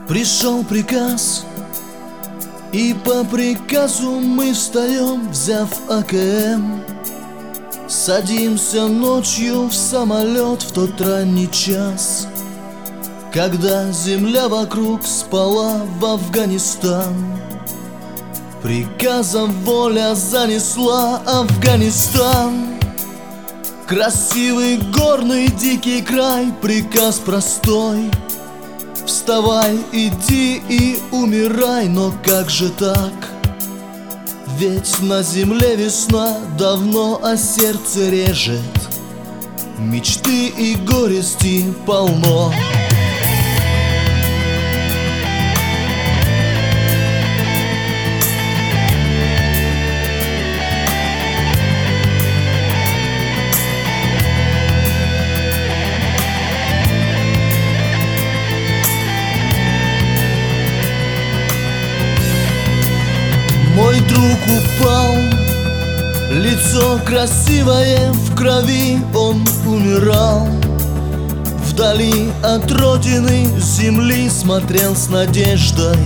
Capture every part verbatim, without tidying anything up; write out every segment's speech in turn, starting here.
Пришел приказ, и по приказу мы встаем, взяв А К М. Садимся ночью в самолет в тот ранний час, когда земля вокруг спала в Афганистан. Приказом воля занесла Афганистан. Красивый горный дикий край, приказ простой: вставай, иди и умирай. Но как же так? Ведь на земле весна давно, а сердце режет. Мечты и горести полно. Мой друг упал, лицо красивое в крови, он умирал. Вдали от родины земли смотрел с надеждой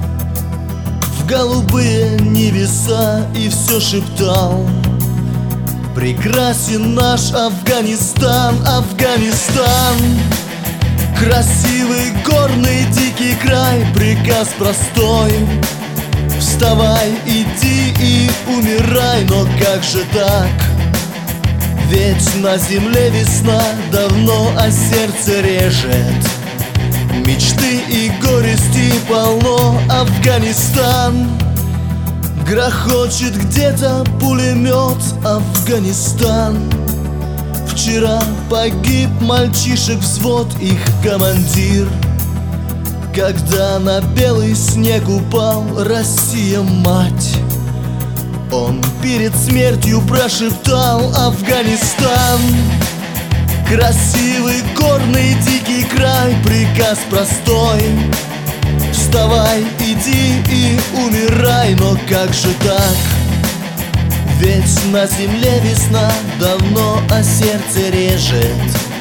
в голубые небеса и все шептал: прекрасен наш Афганистан, Афганистан. Красивый горный дикий край, приказ простой: вставай, иди и умирай. Но как же так? Ведь на земле весна давно, а сердце режет. Мечты и горести полно. Афганистан. Грохочет где-то пулемет. Афганистан. Вчера погиб мальчишек взвод, их командир, когда на белый снег упал Россия, мать. Он перед смертью прошептал: Афганистан. Красивый горный дикий край, приказ простой: вставай, иди и умирай. Но как же так? Ведь на земле весна давно, а сердце режет.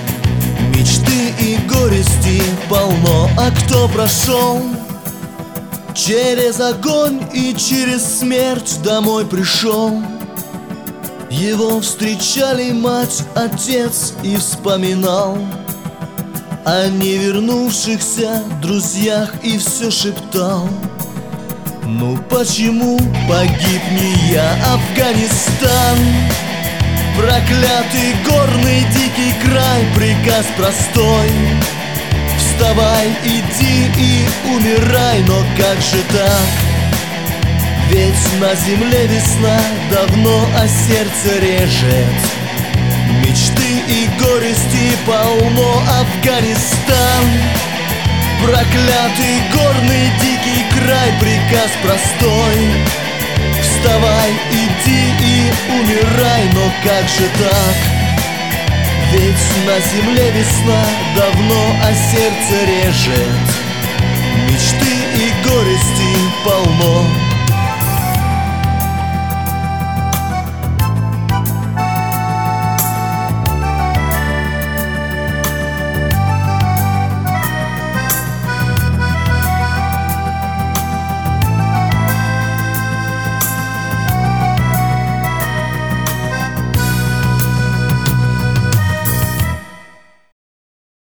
Мечты и горести полно. А кто прошел через огонь и через смерть домой пришел? Его встречали мать, отец и вспоминал о невернувшихся друзьях и все шептал: ну почему погиб не я? Афганистан. Проклятый горный дикий край, приказ простой: вставай, иди и умирай. Но как же так? Ведь на земле весна давно, а сердце режет. Мечты и горести полно. Афганистан. Проклятый горный дикий край, приказ простой: вставай, иди и умирай. Но как же так? Ведь на земле весна давно, а сердце режет. Мечты и горести полно.